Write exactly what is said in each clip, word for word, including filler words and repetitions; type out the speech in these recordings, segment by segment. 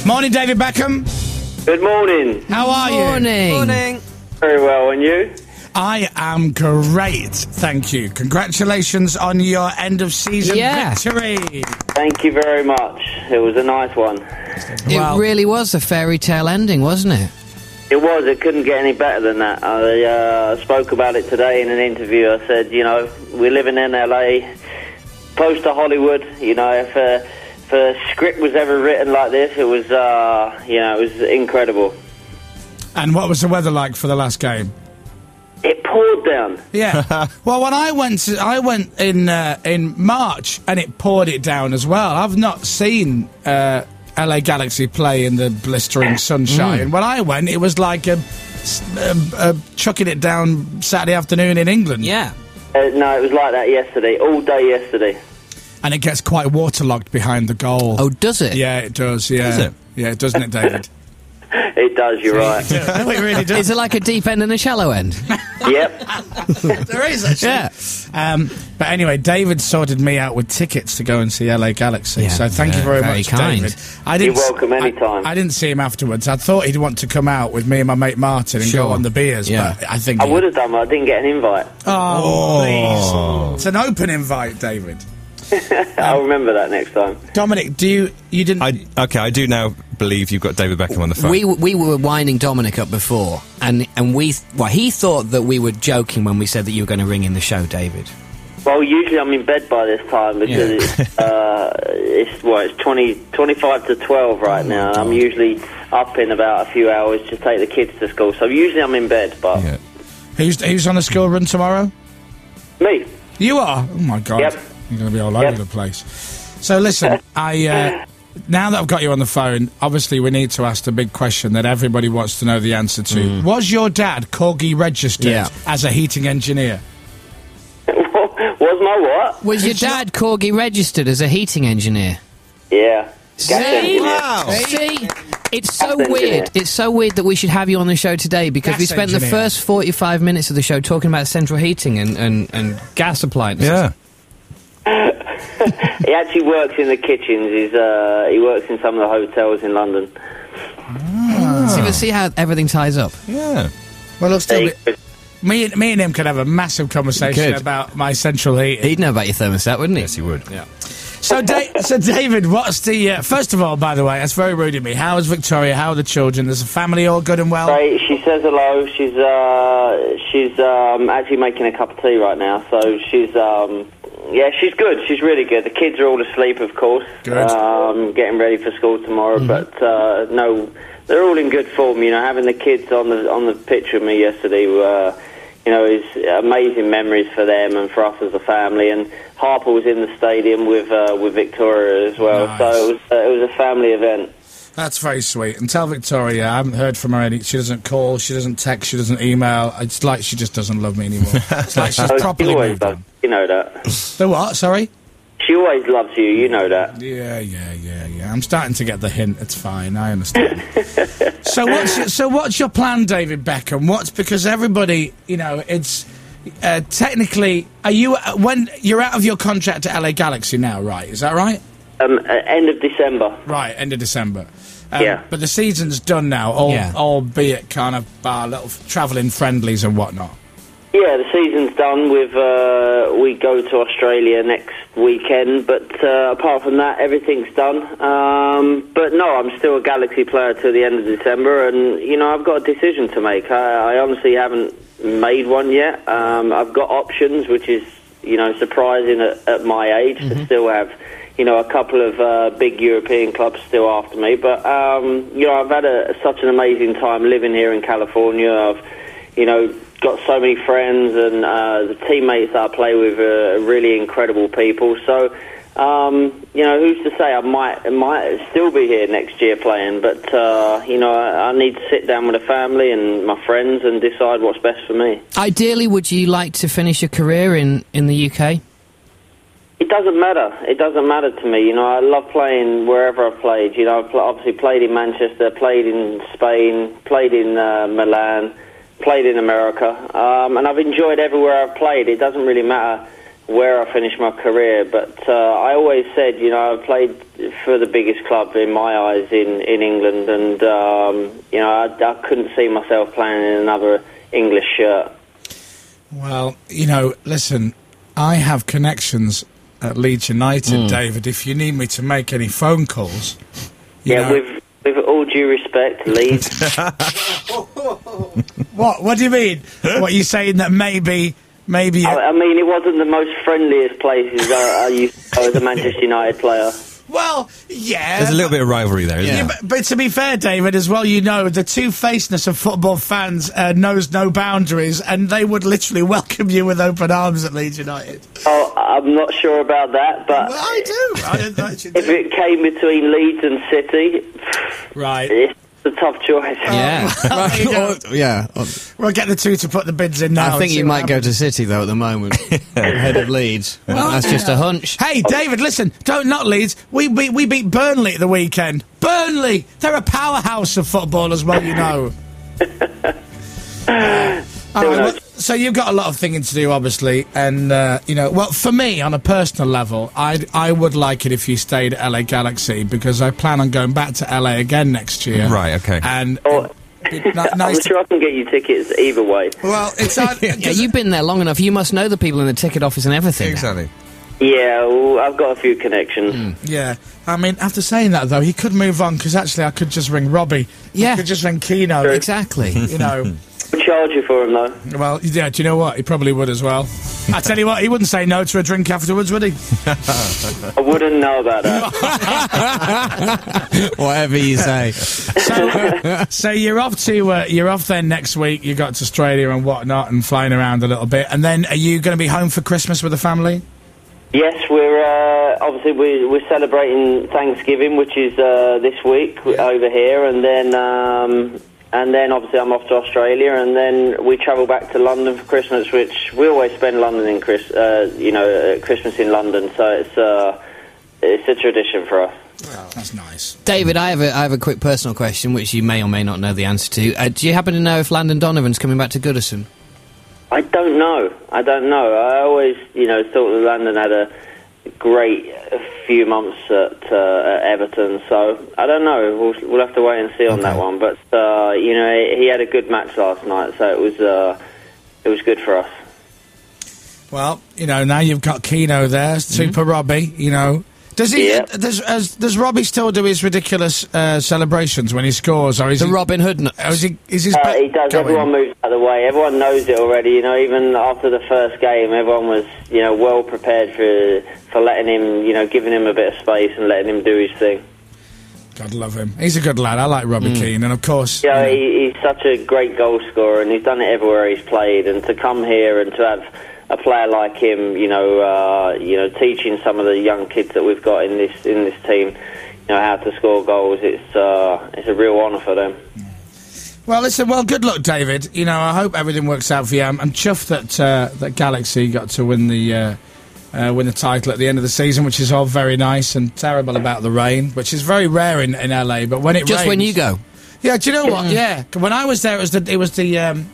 Morning, David Beckham. Good morning. How are Morning. you? Morning. Very well, and you? I am great, thank you. Congratulations on your end-of-season Yeah. victory. Thank you very much. It was a nice one. Well- It really was a fairy tale ending, wasn't it? It was. It couldn't get any better than that. I uh, spoke about it today in an interview. I said, you know, we're living in L A, close to Hollywood. You know, if, uh, if a script was ever written like this, it was, uh, you know, it was incredible. And what was the weather like for the last game? It poured down. Yeah. Well, when I went, to, I went in uh, in March, and it poured it down as well. I've not seen uh, L A Galaxy play in the blistering sunshine. Mm. When I went, it was like a, a, a chucking it down Saturday afternoon in England. Yeah. Uh, no, it was like that yesterday, all day yesterday. And it gets quite waterlogged behind the goal. Oh, does it? Yeah, it does. Yeah, Does it? Yeah, doesn't it, David? It does, you're right. No, it really does. Is it like a deep end and a shallow end? Yep. There is, actually. Yeah. Um, but anyway, David sorted me out with tickets to go and see L A Galaxy. Yeah, so thank you yeah, very, very much, kind. David. I didn't, You're welcome I- anytime. I, didn't see him afterwards. I thought he'd want to come out with me and my mate Martin and Sure. go on the beers, Yeah. but I think I he- would have done, but I didn't get an invite. Oh, please. It's an open invite, David. I'll remember that next time. Dominic, do you... You didn't... I, okay, I do now believe you've got David Beckham on the phone. We we were winding Dominic up before, and and we well he thought that we were joking when we said that you were going to ring in the show, David. Well, usually I'm in bed by this time because Yeah. it's, uh, it's, well, it's twenty, twenty-five to twelve right now. And I'm usually up in about a few hours to take the kids to school. So usually I'm in bed, but Yeah. Who's, who's on the school run tomorrow? me. You are? Oh, my God. Yep. You're going to be all over Yep. the place. So, listen, I... Uh, now that I've got you on the phone, obviously we need to ask the big question that everybody wants to know the answer to. Was your dad Corgi registered Yeah. as a heating engineer? Was my what? Was your dad Corgi registered as a heating engineer? Yeah. Gas See? engineer. Wow. See, it's so Gas weird. engineer. It's so weird that we should have you on the show today because Gas we spent the engineer. first forty-five minutes of the show talking about central heating and, and, and gas appliances. Yeah. He actually works in the kitchens. He's, uh, he works in some of the hotels in London. See, but see how everything ties up. Yeah. Well, it'll still He- be... Me, and- me and him could have a massive conversation Could. about my central heating. He'd know about your thermostat, wouldn't he? Yes, he would. Yeah. So, da- so David, what's the... Uh, first of all, by the way, that's very rude of me. How is Victoria? How are the children? Is the family all good and well? Right, she says hello. She's uh, she's um, actually making a cup of tea right now. So she's um, yeah, she's good. She's really good. The kids are all asleep, of course. Good. Um, getting ready for school tomorrow. Mm-hmm. But uh, no, they're all in good form. You know, having the kids on the on the pitch with me yesterday, uh, you know, is amazing memories for them and for us as a family. And Harper was in the stadium with uh, with Victoria as well. Nice. So it was uh, it was a family event. That's very sweet. And tell Victoria, I haven't heard from her any... She doesn't call, she doesn't text, she doesn't email. It's like she just doesn't love me anymore. It's like she's Oh, she properly always moved does. on. You know that. The what? Sorry? She always loves you. You know that. Yeah, yeah, yeah, yeah. I'm starting to get the hint. It's fine. I understand. so what's your, so what's your plan, David Beckham? What's because everybody, you know, it's uh, technically. Are you uh, when you're out of your contract at L A Galaxy now? Right? Is that right? Um, uh, end of December. Right. End of December. Um, Yeah. But the season's done now, al- Yeah. albeit kind of uh, little travelling friendlies and whatnot. Yeah, the season's done. With uh, we go to Australia next weekend, but uh, apart from that, everything's done. Um, but no, I'm still a Galaxy player till the end of December, and you know I've got a decision to make. I, I honestly haven't made one yet. Um, I've got options, which is you know surprising at, at my age to still have. You know, a couple of uh, big European clubs still after me, but um, you know, I've had a, such an amazing time living here in California. I've, you know, got so many friends, and uh, the teammates that I play with are really incredible people. So, um, you know, who's to say I might might still be here next year playing? But uh, you know, I, I need to sit down with the family and my friends and decide what's best for me. Ideally, would you like to finish your career in, in the U K? It doesn't matter. It doesn't matter to me. You know, I love playing wherever I've played. You know, I've pl- obviously played in Manchester, played in Spain, played in uh, Milan, played in America, um, and I've enjoyed everywhere I've played. It doesn't really matter where I finished my career, but uh, I always said, you know, I played for the biggest club in my eyes in, in England, and, um, you know, I, I couldn't see myself playing in another English shirt. Well, you know, listen, I have connections at Leeds United, mm. David, if you need me to make any phone calls. You yeah, know. with with all due respect, Leeds. What? What do you mean? What, you saying that maybe... Maybe. I, I mean, it wasn't the most friendliest places I, I used to go as a Manchester United player. Well, yeah. There's a little bit of rivalry there, isn't yeah. there? Yeah, but, but to be fair, David, as well, you know, the two-facedness of football fans uh, knows no boundaries, and they would literally welcome you with open arms at Leeds United. Oh, I'm not sure about that, but... Well, I do. I don't know what you do. If it came between Leeds and City... Right. It's a tough choice. Yeah. Well, there you go. Or- yeah. Or- We'll get the two to put the bids in now. I think and see you what might go happens. to City, though, at the moment. Head of Leeds. That's just a hunch. Hey, David, listen, don't not Leeds. We beat, we beat Burnley at the weekend. Burnley! They're a powerhouse of football as well, you know. All right, well, so you've got a lot of thinking to do, obviously, and, uh, you know, well, for me, on a personal level, I I would like it if you stayed at L A Galaxy, because I plan on going back to L A again next year. Right, okay. And... Oh, it'd be ni- I'm nice to- sure I can get you tickets either way. well, it's... Uh, Yeah, you've been there long enough. You must know the people in the ticket office and everything. Exactly. Yeah, well, I've got a few connections. Yeah, I mean, after saying that, though, he could move on, because actually I could just ring Robbie. Yeah. I could just ring Keno. Exactly. You know... We'll charge you for them, though. Well, yeah, do you know what? He probably would as well. I tell you what, he wouldn't say no to a drink afterwards, would he? I wouldn't know about that. Whatever you say. So, so you're off to uh, you're off then next week. You got to Australia and whatnot, and flying around a little bit. And then, are you going to be home for Christmas with the family? Yes, we're uh, obviously we're, we're celebrating Thanksgiving, which is uh, this week Yeah. over here, and then um, and then obviously I'm off to Australia, and then we travel back to London for Christmas, which we always spend London in Chris, uh, you know, uh, Christmas in London, so it's uh, it's a tradition for us. Oh, that's nice. David, I have a I have a quick personal question, which you may or may not know the answer to. Uh, do you happen to know if Landon Donovan's coming back to Goodison? I don't know. I don't know. I always, you know, thought that Landon had a great few months at, uh, at Everton, so I don't know. We'll, we'll have to wait and see on Okay. that one. But uh, you know, he, he had a good match last night, so it was uh, it was good for us. Well, you know, now you've got Keno there, Super Robbie. You know, does he? Yeah. Uh, does as, does Robbie still do his ridiculous uh, celebrations when he scores, or is The he? Robin Hood. n- Or is he? Is his? Uh, bet he does. going? Everyone moves out of the way. Everyone knows it already. You know, even after the first game, everyone was, you know, well prepared for for letting him, you know, giving him a bit of space and letting him do his thing. God love him. He's a good lad. I like Robbie Keane, and of course, Yeah, you know, he, he's such a great goal scorer, and he's done it everywhere he's played. And to come here and to have a player like him, you know, uh, you know, teaching some of the young kids that we've got in this in this team, you know, how to score goals, it's uh, it's a real honour for them. Well, listen. Well, good luck, David. You know, I hope everything works out for you. I'm, I'm chuffed that uh, that Galaxy got to win the uh, uh, win the title at the end of the season, which is all very nice, and terrible about the rain, which is very rare in, in L A. But when it Just rains, when you go. yeah. Do you know what? Yeah, when I was there, it was the it was the um,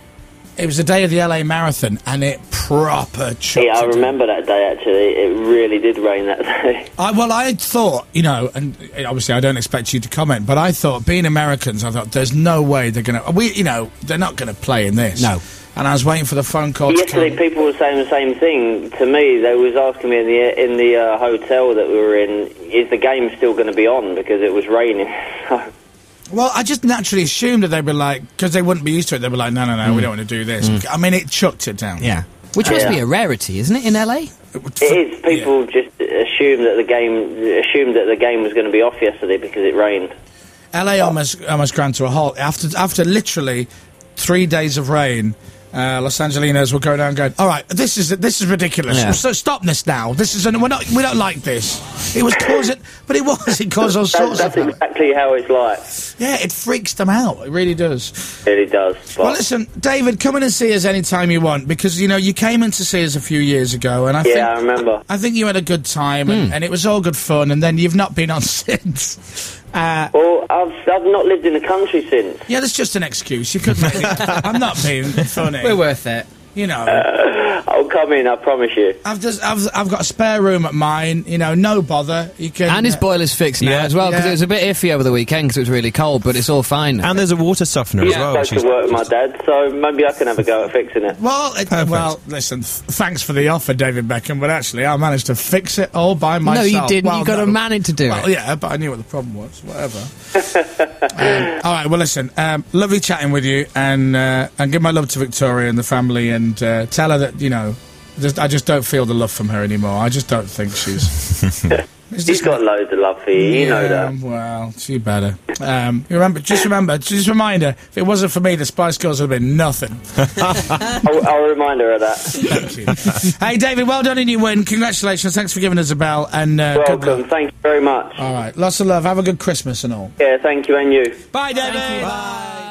it was the day of the L A Marathon, and it proper chucked Yeah, I it down. remember that day. Actually, it really did rain that day. I, well, I had thought, you know, and uh, obviously I don't expect you to comment, but I thought, being Americans, I thought, there's no way they're going to... We, you know, they're not going to play in this. No. And I was waiting for the phone call to Yesterday, come. people were saying the same thing to me. They was asking me in the in the uh, hotel that we were in, is the game still going to be on because it was raining. Well, I just naturally assumed that they'd be like... Because they wouldn't be used to it, they'd be like, no, no, no, we don't want to do this. I mean, it chucked it down. Yeah. Which must Yeah. be a rarity, isn't it, in L A? It, would- It is. People just assumed that the game assumed that the game was going to be off yesterday because it rained. L A almost almost ground to a halt. After, after literally three days of rain... Uh, Los Angelinos will go down going, all right, this is this is ridiculous. Yeah. So stop this now. This is an, we're not we don't like this. It was causing, but it was it caused all That, sorts that's of. exactly how it's like. Yeah, it freaks them out. It really does. It really does. But Well, listen, David, come in and see us anytime you want, because you know you came in to see us a few years ago, and I think yeah, I remember. I think you had a good time, and, and it was all good fun. And then you've not been on since. Uh, Well, I've I've not lived in the country since. yeah, that's just an excuse. You could make it. I'm not being funny. We're worth it. You know, I'll come in, I promise you. I've just, I've, I've got a spare room at mine. You know, no bother. You can. And his boiler's fixed now Yeah. as well, because Yeah. it was a bit iffy over the weekend because it was really cold, but it's all fine now. And there's a water softener as Yeah, well. I which go is to work with my just- dad, so maybe I can have a go at fixing it. Well, it, Perfect. well, listen. Th- thanks for the offer, David Beckham, but actually, I managed to fix it all by myself. No, you didn't. Well, you got no. a man in to do Well, it. yeah, but I knew what the problem was. Whatever. um, all right. Well, listen. Um, lovely chatting with you, and uh, and give my love to Victoria and the family, and uh, tell her that you know, just, I just don't feel the love from her anymore. I just don't think she's. It's He's just- got loads of love for you, you know Yeah, that. Well, she better. Um, you remember? Just remember. Just remind her. If it wasn't for me, the Spice Girls would have been nothing. I'll, I'll remind her of that. Thank you. Hey, David. Well done in your win. Congratulations. Thanks for giving us a bell. And uh, good Welcome, luck. thank you very much. All right. Lots of love. Have a good Christmas and all. Yeah, thank you, and you. Bye, David. Bye.